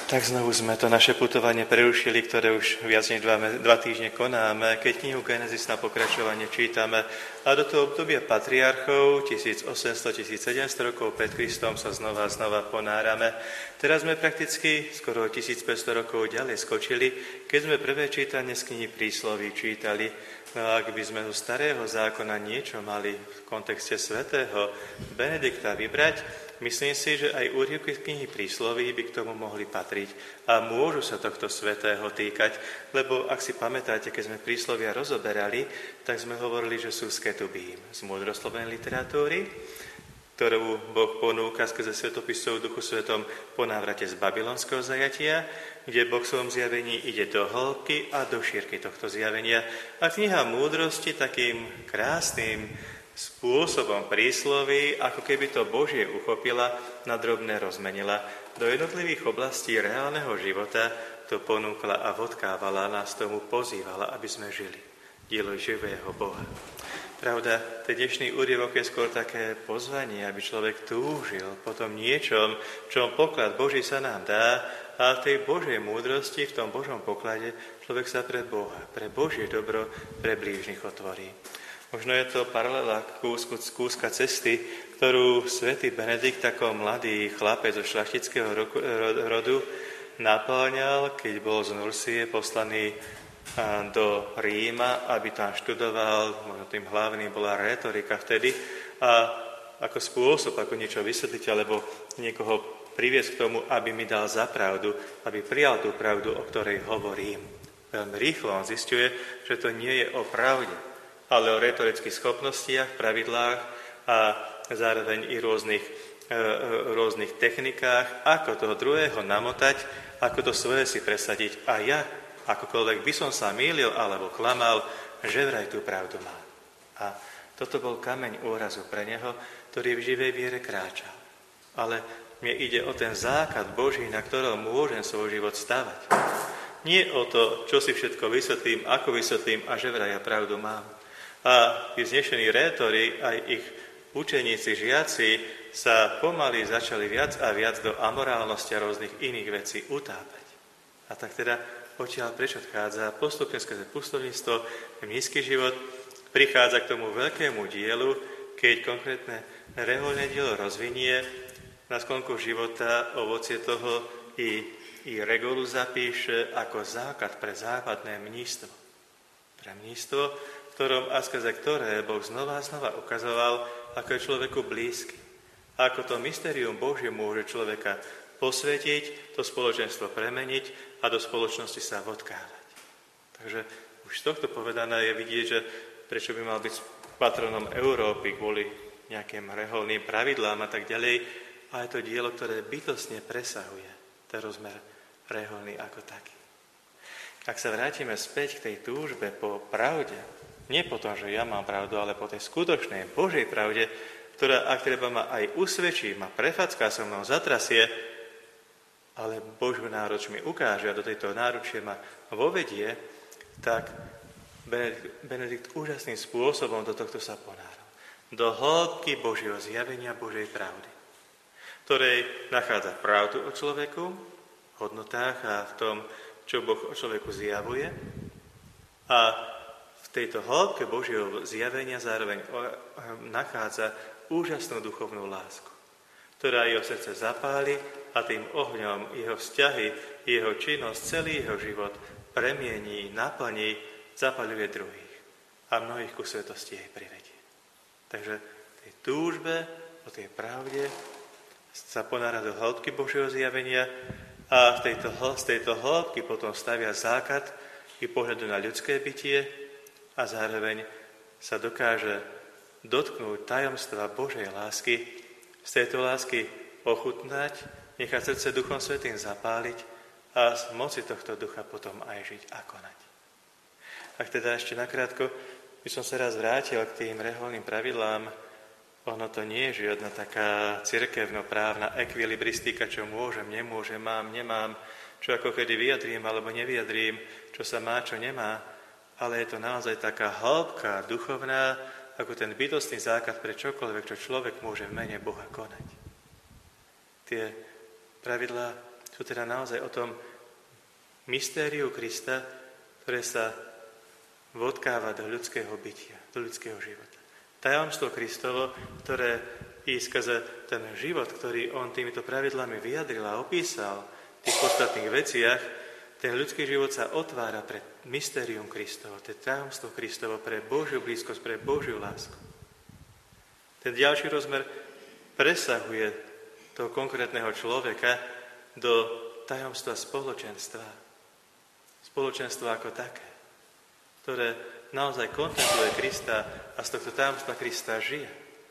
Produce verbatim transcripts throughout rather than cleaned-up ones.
Tak znovu sme to naše putovanie prerušili, ktoré už viac než dva, dva týždne konáme, keď knihu Genesis na pokračovanie čítame a do toho obdobia patriarchov tisícosemsto až tisícsedemsto rokov pred Kristom sa znova a znova ponárame. Teraz sme prakticky skoro tisícpäťsto rokov ďalej skočili, keď sme prvé čítanie z knihy Prísloví čítali. No a ak by sme zo starého zákona niečo mali v kontexte svätého Benedikta vybrať, myslím si, že aj úryvky z knihy Prísloví by k tomu mohli patriť a môžu sa tohto svätého týkať, lebo ak si pamätáte, keď sme Príslovia rozoberali, tak sme hovorili, že sú z ketubím, z múdroslovenej literatúry, ktorú Boh ponúka skrze svetopisov v Duchu Svetom po návrate z babylonského zajatia, kde Boh v svojom zjavení ide do hĺbky a do šírky tohto zjavenia. A kniha múdrosti takým krásnym spôsobom prísloví, ako keby to Božie uchopila, na drobné rozmenila. Do jednotlivých oblastí reálneho života to ponúkla a vodkávala, nás tomu pozývala, aby sme žili. Dielo živého Boha. Pravda, ten dnešný úryvok je skôr také pozvanie, aby človek túžil po tom niečom, čom poklad Boží sa nám dá, a v tej Božej múdrosti, v tom Božom poklade, človek sa pre Boha, pre Božie dobro, pre blížnych otvorí. Možno je to paralela kúsku, kúska cesty, ktorú svätý Benedikt, ako mladý chlapec zo šľachtického rodu, naplňal, keď bol z Nursie poslaný do Ríma, aby tam študoval, možno tým hlavným bola retorika vtedy, a ako spôsob, ako niečo vysvetliť, alebo niekoho priviesť k tomu, aby mi dal za pravdu, aby prijal tú pravdu, o ktorej hovorím. Veľmi rýchlo on zisťuje, že to nie je o pravde, ale o retorických schopnostiach, pravidlách a zároveň i rôznych, e, rôznych technikách, ako toho druhého namotať, ako to svoje si presadiť. A ja, akokoľvek by som sa mýlil alebo klamal, že vraj tú pravdu má. A toto bol kameň úrazu pre neho, ktorý v živej viere kráčal. Ale mne ide o ten základ Boží, na ktorom môžem svoj život stavať. Nie o to, čo si všetko vysvetlím, ako vysvetlím a že vraj ja pravdu mám. A tí vznešení rétori, aj ich učeníci, žiaci sa pomaly začali viac a viac do amorálnosti a rôznych iných vecí utápať. A tak teda odtiaľ prečo odchádza postupne skrze pustovníctvo, nízky život, prichádza k tomu veľkému dielu, keď konkrétne reholné dielo rozvinie, na sklonku života ovocie toho i, i regolu zapíše ako základ pre západné mníctvo. Pre mníctvo, v ktorom a skrze ktoré Boh znova a znova ukazoval, ako je človeku blízky. Ako to mystérium Božie môže človeka posvetiť, to spoločenstvo premeniť a do spoločnosti sa vodkávať. Takže už z tohto povedané je vidieť, že prečo by mal byť patronom Európy kvôli nejakým reholným pravidlám a tak ďalej, a je to dielo, ktoré bytostne presahuje ten rozmer reholný ako taký. Ak sa vrátime späť k tej túžbe po pravde, nie po tom, že ja mám pravdu, ale po tej skutočnej Božej pravde, ktorá, ak treba, ma aj usvedčí, ma prefacká so mnou, zatrasie, ale Božiu náruč mi ukáže a do tejto náručie ma vovedie, tak Benedikt, Benedikt úžasným spôsobom do tohto sa ponáral. Do hĺbky Božieho zjavenia, Božej pravdy, ktorej nachádza pravdu o človeku, v hodnotách a v tom, čo Boh o človeku zjavuje. A v tejto hĺbke Božieho zjavenia zároveň nachádza úžasnú duchovnú lásku, ktorá jeho srdce zapáli a tým ohňom jeho vzťahy, jeho činnosť, celý jeho život premiení, naplní, zapaľuje druhých a mnohých ku svetosti jej privedie. Takže v tej túžbe o tej pravde sa ponára do hĺbky Božieho zjavenia a v tejto, z tejto hĺbky potom stavia základ i pohľadu na ľudské bytie a zároveň sa dokáže dotknúť tajomstva Božej lásky, z tejto lásky ochutnať, nechať srdce Duchom Svätým zapáliť a z moci tohto ducha potom aj žiť a konať. Ak teda ešte nakrátko by som sa raz vrátil k tým reholným pravidlám. Ono to nie je žiadna taká cirkevnoprávna ekvilibristika, čo môžem, nemôžem, mám, nemám, čo ako kedy vyjadrím alebo nevyjadrím, čo sa má, čo nemá, ale je to naozaj taká hĺbka duchovná, ako ten bytostný základ pre čokoľvek, čo človek môže v mene Boha konať. Tie pravidlá sú teda naozaj o tom mystériu Krista, ktoré sa vodkáva do ľudského bytia, do ľudského života. Tajomstvo Kristovo, ktoré i skrze ten život, ktorý on týmito pravidlami vyjadril a opísal v tých podstatných veciach, ten ľudský život sa otvára pre mystérium Kristovo, to je tajomstvo Kristovo, pre Božiu blízkosť, pre Božiu lásku. Ten ďalší rozmer presahuje toho konkrétneho človeka do tajomstva spoločenstva. Spoločenstvo ako také, ktoré naozaj kontempluje Krista a z tohto tajomstva Krista žije.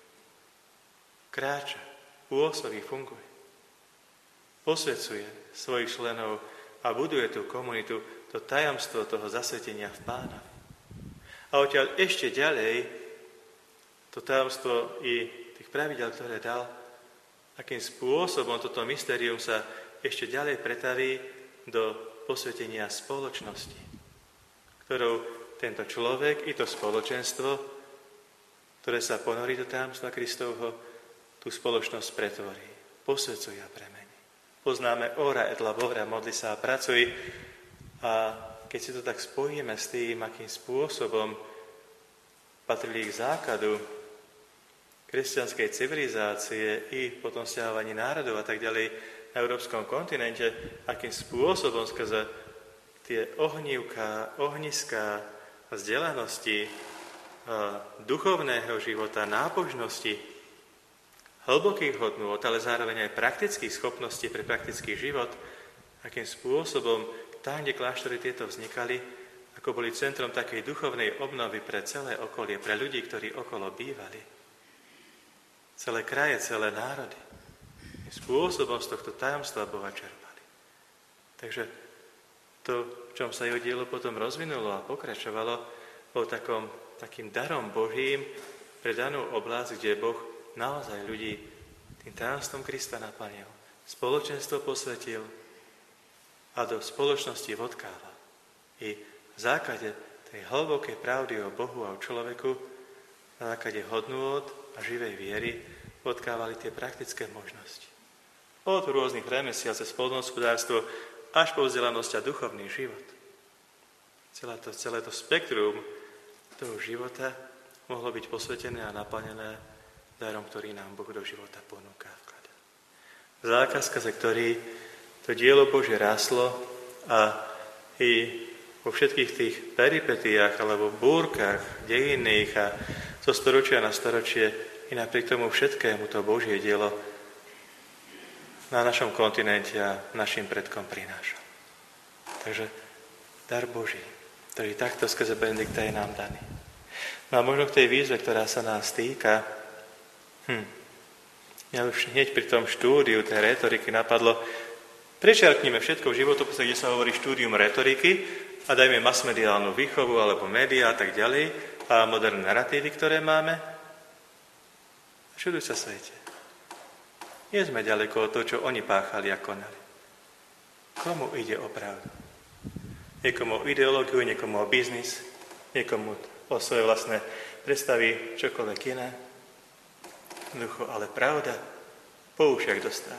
Kráča, pôsobí, funguje. Posvedzuje svojich členov a buduje tú komunitu, to tajomstvo toho zasvetenia v Pánovi. A odtiaľ ešte ďalej to tajomstvo i tých pravidel, ktoré dal, akým spôsobom toto mystérium sa ešte ďalej pretaví do posvetenia spoločnosti, ktorou tento človek i to spoločenstvo, ktoré sa ponorí do tajomstva Kristovho, tú spoločnosť pretvorí, posvedzuje a premení. Poznáme ora et labora, modli sa a pracuj. A keď si to tak spojíme s tým, akým spôsobom patrili k základu kresťanskej civilizácie i potom stiahovanie národov a tak ďalej na európskom kontinente, akým spôsobom skrze tie ohnívka, ohniská vzdelanosti, duchovného života, nábožnosti, hlbokých hodnôt, ale zároveň aj praktických schopností pre praktický život, akým spôsobom tam, kde kláštory tieto vznikali, ako boli centrom takej duchovnej obnovy pre celé okolie, pre ľudí, ktorí okolo bývali. Celé kraje, celé národy. Spôsobom z tohto tajomstva Boha čerpali. Takže to, v čom sa jeho dielo potom rozvinulo a pokračovalo, bol takom, takým darom Božím pre danú oblasť, kde Boh naozaj ľudí tým tajomstvom Krista naplnil. Spoločenstvo posvetil a do spoločnosti vodkával. I v základe tej hlbokej pravdy o Bohu a o človeku, na základe hodnôt a živej viery, vodkávali tie praktické možnosti. Od rôznych remesiel cez poľnohospodárstvo až po vzdelanosť a duchovný život. Celé to, celé to spektrum toho života mohlo byť posvetené a naplnené darom, ktorý nám Boh do života ponúka a vkladá. Zákaz, skrze ktorý to dielo Bože ráslo a i vo všetkých tých peripetiách alebo búrkach dejinných a zo storočia na storočie i napriek tomu všetkému to Božie dielo na našom kontinente a našim predkom prináša. Takže dar Boží, ktorý takto skrze Benedikta je nám daný. No a možno k tej výzve, ktorá sa nás týka, hm, ja už hneď pri tom štúdiu tej retoriky napadlo, prečerknime všetko v životopise, kde sa hovorí štúdium retoriky a dajme masmediálnu výchovu alebo médiá a tak ďalej a moderné narratívy, ktoré máme. Čuduj sa svete. Nie sme ďaleko od toho, čo oni páchali a konali. Komu ide o pravdu? Niekomu o ideológiu, niekomu o biznis, niekomu o svoje vlastné predstavy, čokoľvek iné. Jednoducho, ale pravda po ušiach dostáva.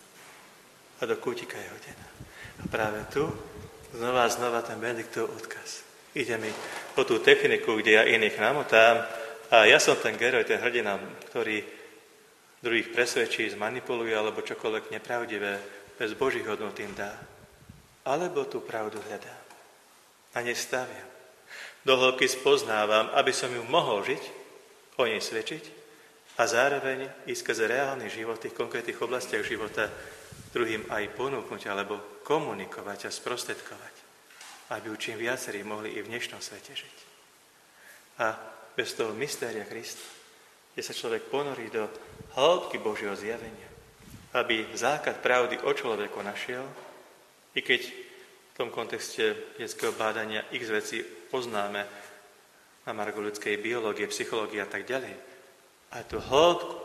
A do kútika je hodená. A práve tu znova a znova ten Benediktov odkaz. Ide mi po tú techniku, kde ja iných namotám a ja som ten geroj, ten hrdina, ktorý druhých presvedčí, zmanipuluje alebo čokoľvek nepravdivé bez Božích hodnôt im dá. Alebo tú pravdu hľadám a nestaviam. Do hĺbky spoznávam, aby som ju mohol žiť, o nej svedčiť a zároveň i skrze reálny život v tých konkrétnych oblastiach života druhým aj ponúknuť alebo komunikovať a sprostredkovať, aby ju čím viacerí mohli i v dnešnom svete žiť. A bez toho mystéria Krista, kde sa človek ponorí do hĺbky Božieho zjavenia, aby základ pravdy o človeku našiel, i keď v tom kontexte detského bádania x vecí poznáme na margo ľudskej biológie, psychológie a tak ďalej, a tú hĺbku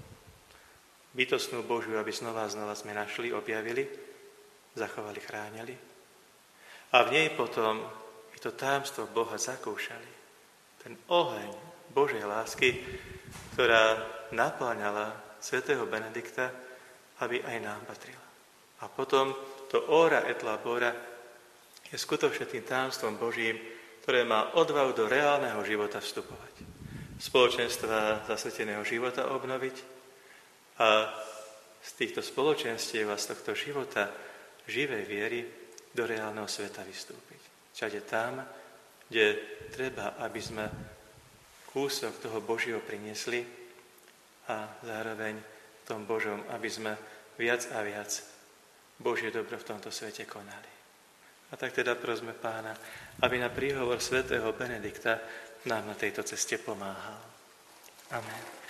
bytostnú Božiu, aby znova a znova sme našli, objavili, zachovali, chránili. A v nej potom i to tajomstvo Boha zakúšali. Ten oheň Božej lásky, ktorá napĺňala svätého Benedikta, aby aj nám patrila. A potom to ora et labora je skutočne tým tajomstvom Božím, ktoré má odvahu do reálneho života vstupovať. Spoločenstva zasveteného života obnoviť a z týchto spoločenstiev a z tohto života živej viery do reálneho sveta vystúpiť. Všade tam, kde treba, aby sme kúsok toho Božieho priniesli a zároveň v tom Božom, aby sme viac a viac Božie dobro v tomto svete konali. A tak teda prosme Pána, aby na príhovor svätého Benedikta nám na tejto ceste pomáhal. Amen.